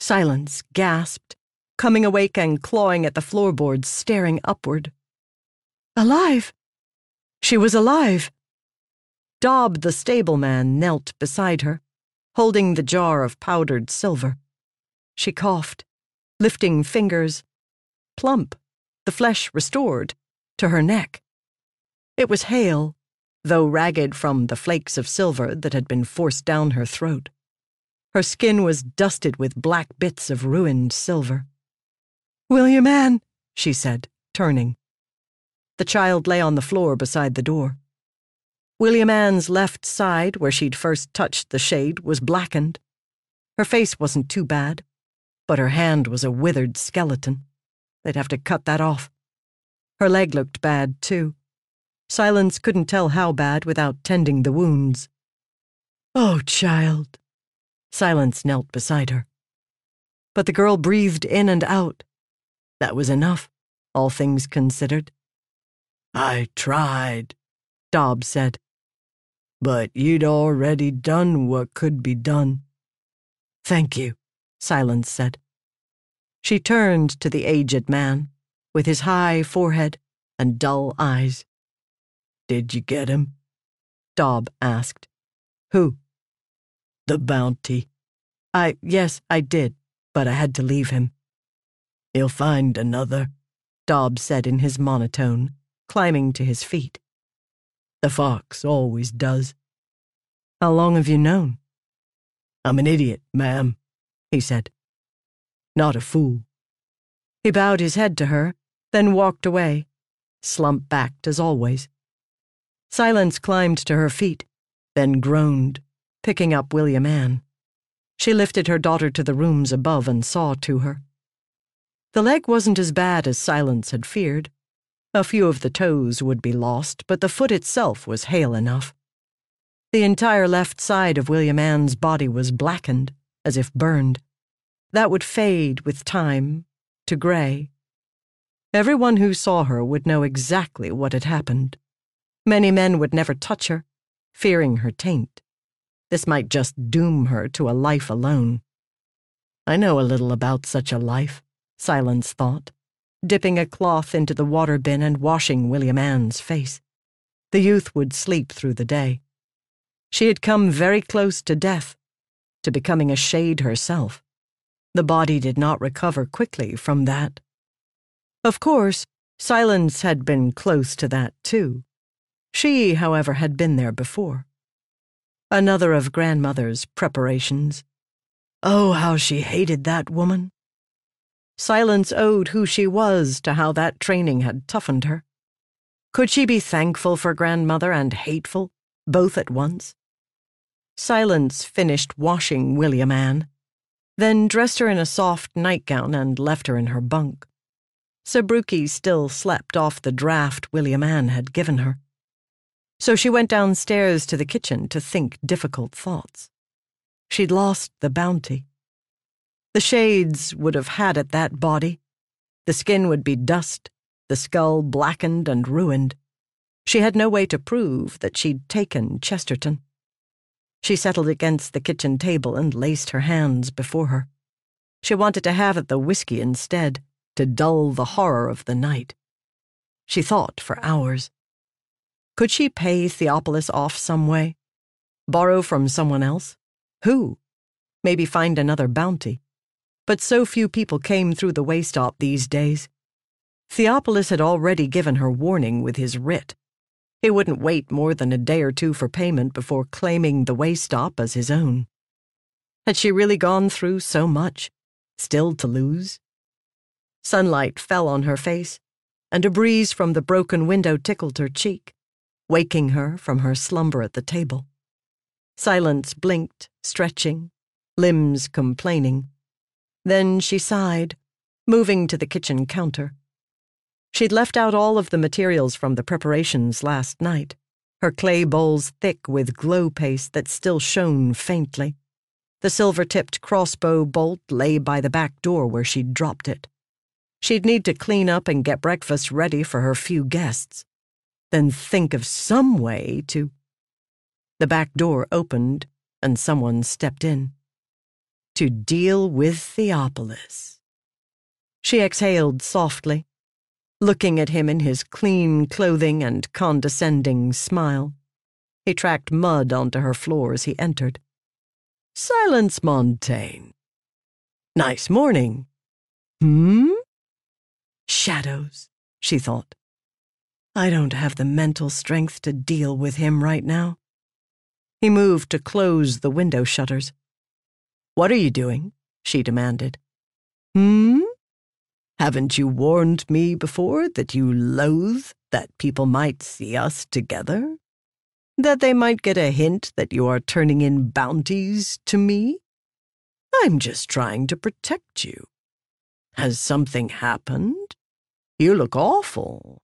Silence gasped, coming awake and clawing at the floorboards, staring upward. Alive! She was alive! Dob, the stableman, knelt beside her, holding the jar of powdered silver. She coughed, lifting fingers, plump, the flesh restored, to her neck. It was hale, though ragged from the flakes of silver that had been forced down her throat. Her skin was dusted with black bits of ruined silver. "William Ann," she said, turning. The child lay on the floor beside the door. William Ann's left side, where she'd first touched the shade, was blackened. Her face wasn't too bad, but her hand was a withered skeleton. They'd have to cut that off. Her leg looked bad, too. Silence couldn't tell how bad without tending the wounds. "Oh, child." Silence knelt beside her. But the girl breathed in and out. That was enough, all things considered. "I tried," Dob said. "But you'd already done what could be done." "Thank you," Silence said. She turned to the aged man, with his high forehead and dull eyes. "Did you get him?" Dob asked. "Who?" "The bounty." Yes, I did, but I had to leave him." "He'll find another," Dob said in his monotone, climbing to his feet. "The fox always does." "How long have you known?" "I'm an idiot, ma'am," he said. "Not a fool." He bowed his head to her, then walked away, slump-backed as always. Silence climbed to her feet, then groaned, picking up William Ann. She lifted her daughter to the rooms above and saw to her. The leg wasn't as bad as Silence had feared. A few of the toes would be lost, but the foot itself was hale enough. The entire left side of William Ann's body was blackened, as if burned. That would fade with time, to gray. Everyone who saw her would know exactly what had happened. Many men would never touch her, fearing her taint. This might just doom her to a life alone. I know a little about such a life, Silence thought, dipping a cloth into the water bin and washing William Ann's face. The youth would sleep through the day. She had come very close to death, to becoming a shade herself. The body did not recover quickly from that. Of course, Silence had been close to that, too. She, however, had been there before. Another of Grandmother's preparations. Oh, how she hated that woman. Silence owed who she was to how that training had toughened her. Could she be thankful for Grandmother and hateful, both at once? Silence finished washing William Ann, then dressed her in a soft nightgown and left her in her bunk. Sabruki still slept off the draft William Ann had given her. So she went downstairs to the kitchen to think difficult thoughts. She'd lost the bounty. The shades would have had it that body. The skin would be dust, the skull blackened and ruined. She had no way to prove that she'd taken Chesterton. She settled against the kitchen table and laced her hands before her. She wanted to have it the whiskey instead, to dull the horror of the night. She thought for hours. Could she pay Theopolis off some way? Borrow from someone else? Who? Maybe find another bounty. But so few people came through the way-stop these days. Theopolis had already given her warning with his writ. He wouldn't wait more than a day or two for payment before claiming the way-stop as his own. Had she really gone through so much, still to lose? Sunlight fell on her face, and a breeze from the broken window tickled her cheek, waking her from her slumber at the table. Silence blinked, stretching, limbs complaining. Then she sighed, moving to the kitchen counter. She'd left out all of the materials from the preparations last night, her clay bowls thick with glow paste that still shone faintly. The silver-tipped crossbow bolt lay by the back door where she'd dropped it. She'd need to clean up and get breakfast ready for her few guests, then think of some way to... The back door opened, and someone stepped in. to deal with Theopolis. She exhaled softly, looking at him in his clean clothing and condescending smile. He tracked mud onto her floor as he entered. "Silence, Montaigne. Nice morning." Shadows, she thought. I don't have the mental strength to deal with him right now. He moved to close the window shutters. "What are you doing?" she demanded. Haven't you warned me before that you loathe that people might see us together? That they might get a hint that you are turning in bounties to me? I'm just trying to protect you. Has something happened? You look awful."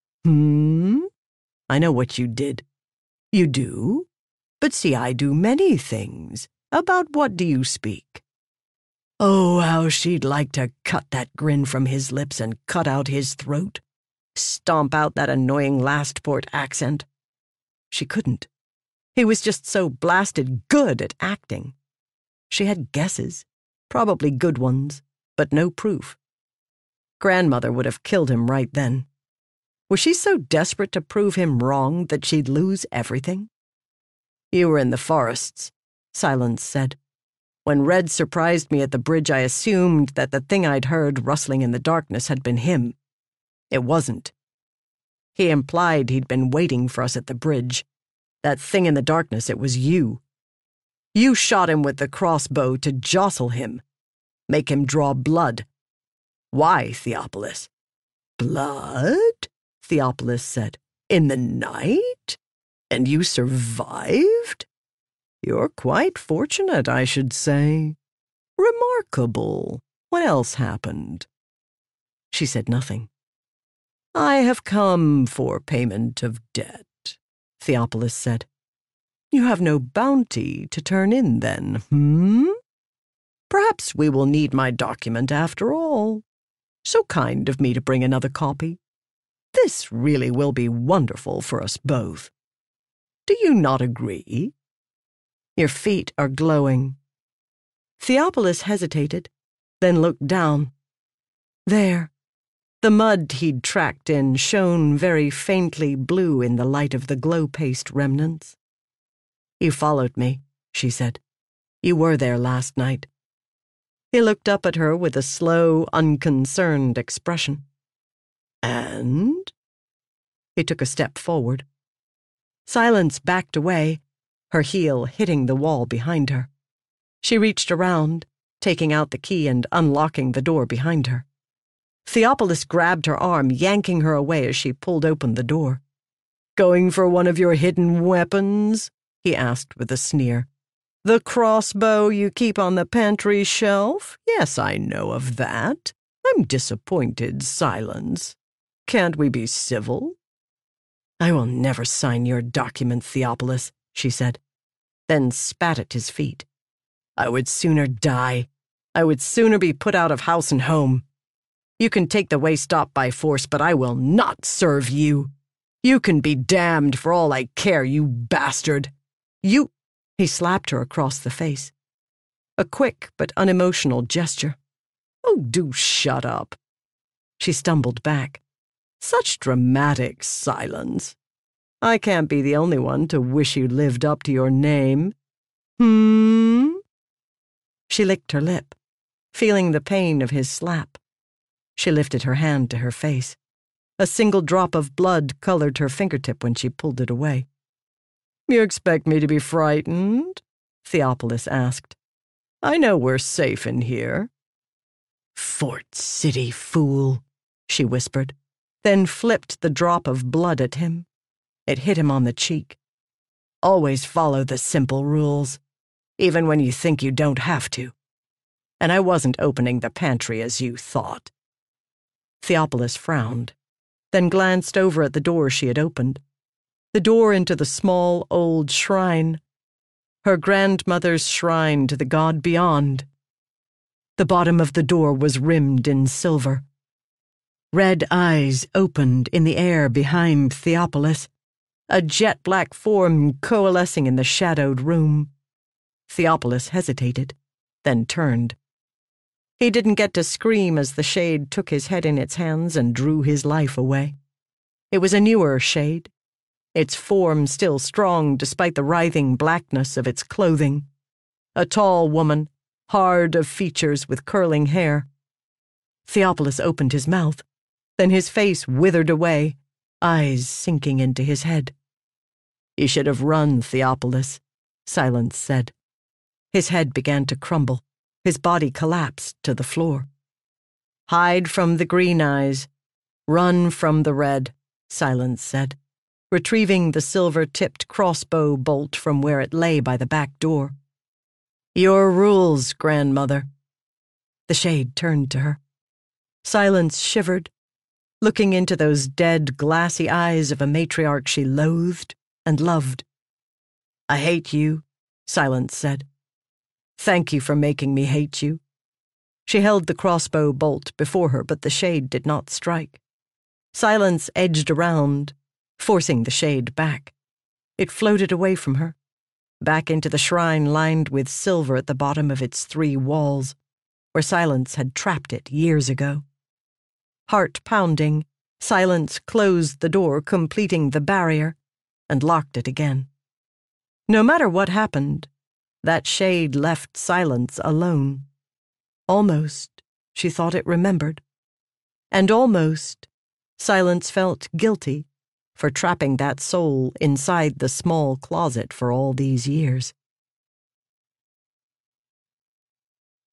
"I know what you did." "You do? But see, I do many things. About what do you speak?" Oh, how she'd like to cut that grin from his lips and cut out his throat. Stomp out that annoying Lastport accent. She couldn't. He was just so blasted good at acting. She had guesses, probably good ones, but no proof. Grandmother would have killed him right then. Was she so desperate to prove him wrong that she'd lose everything? "You were in the forests," Silence said. "When Red surprised me at the bridge, I assumed that the thing I'd heard rustling in the darkness had been him. It wasn't. He implied he'd been waiting for us at the bridge. That thing in the darkness, it was you. You shot him with the crossbow to jostle him, make him draw blood. Why, Theopolis?" "Blood?" Theopolis said. "In the night? And you survived? You're quite fortunate, I should say. Remarkable. What else happened?" She said nothing. "I have come for payment of debt," Theopolis said. "You have no bounty to turn in, then, Perhaps we will need my document after all. So kind of me to bring another copy. This really will be wonderful for us both. Do you not agree?" "Your feet are glowing." Theopolis hesitated, then looked down. There, the mud he'd tracked in shone very faintly blue in the light of the glow-paste remnants. "You followed me," she said. "You were there last night." He looked up at her with a slow, unconcerned expression. "And?" He took a step forward. Silence backed away, her heel hitting the wall behind her. She reached around, taking out the key and unlocking the door behind her. Theopolis grabbed her arm, yanking her away as she pulled open the door. "Going for one of your hidden weapons?" he asked with a sneer. "The crossbow you keep on the pantry shelf? Yes, I know of that. I'm disappointed, Silence. Can't we be civil?" "I will never sign your document, Theopolis," she said, then spat at his feet. "I would sooner die. I would sooner be put out of house and home. You can take the way stop by force, but I will not serve you. You can be damned for all I care, you bastard. You—" He slapped her across the face. A quick but unemotional gesture. "Oh, do shut up." She stumbled back. "Such dramatic silence. I can't be the only one to wish you lived up to your name. She licked her lip, feeling the pain of his slap. She lifted her hand to her face. A single drop of blood colored her fingertip when she pulled it away. "You expect me to be frightened?" Theopolis asked. "I know we're safe in here." "Fort City, fool," she whispered, then flipped the drop of blood at him. It hit him on the cheek. "Always follow the simple rules, even when you think you don't have to. And I wasn't opening the pantry as you thought." Theopolis frowned, then glanced over at the door she had opened. The door into the small old shrine. Her grandmother's shrine to the god beyond. The bottom of the door was rimmed in silver. Red eyes opened in the air behind Theopolis, a jet-black form coalescing in the shadowed room. Theopolis hesitated. then turned. He didn't get to scream as the shade took his head in its hands and drew his life away. It was a newer shade, its form still strong despite the writhing blackness of its clothing. A tall woman, hard of features with curling hair. Theopolis opened his mouth, then his face withered away, eyes sinking into his head. "You should have run, Theopolis," Silence said. His head began to crumble. His body collapsed to the floor. "Hide from the green eyes. Run from the red," Silence said, retrieving the silver-tipped crossbow bolt from where it lay by the back door. "Your rules, grandmother." The shade turned to her. Silence shivered, looking into those dead, glassy eyes of a matriarch she loathed and loved. "I hate you," Silence said. "Thank you for making me hate you." She held the crossbow bolt before her, but the shade did not strike. Silence edged around, forcing the shade back. It floated away from her, back into the shrine lined with silver at the bottom of its 3 walls, where Silence had trapped it years ago. Heart pounding, Silence closed the door, completing the barrier, and locked it again. No matter what happened, that shade left Silence alone. Almost, she thought it remembered. And almost, Silence felt guilty for trapping that soul inside the small closet for all these years.